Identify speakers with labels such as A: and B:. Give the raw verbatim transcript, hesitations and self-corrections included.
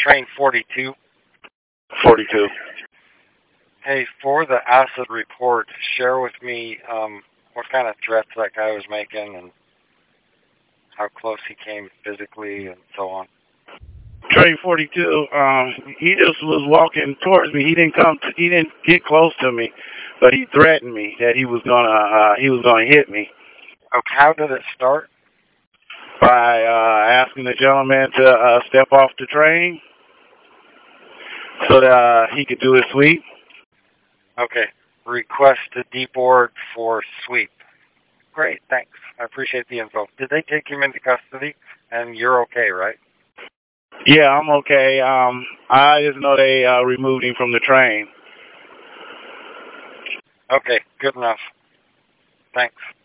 A: train forty-two.
B: forty-two.
A: Hey, for the acid report, share with me um, what kind of threats that guy was making and how close he came physically and so on.
B: Train forty-two. Um, he just was walking towards me. He didn't come. To, he didn't get close to me, but he threatened me that he was gonna. Uh, he was gonna hit me.
A: Okay, how did it start?
B: By uh, asking the gentleman to uh, step off the train so that uh, he could do his sweep.
A: Okay. Request a deboard for sweep. Great, thanks. I appreciate the info. Did they take him into custody? And you're okay, right?
B: Yeah, I'm okay. Um, I just know they uh, removed him from the train.
A: Okay, good enough. Thanks.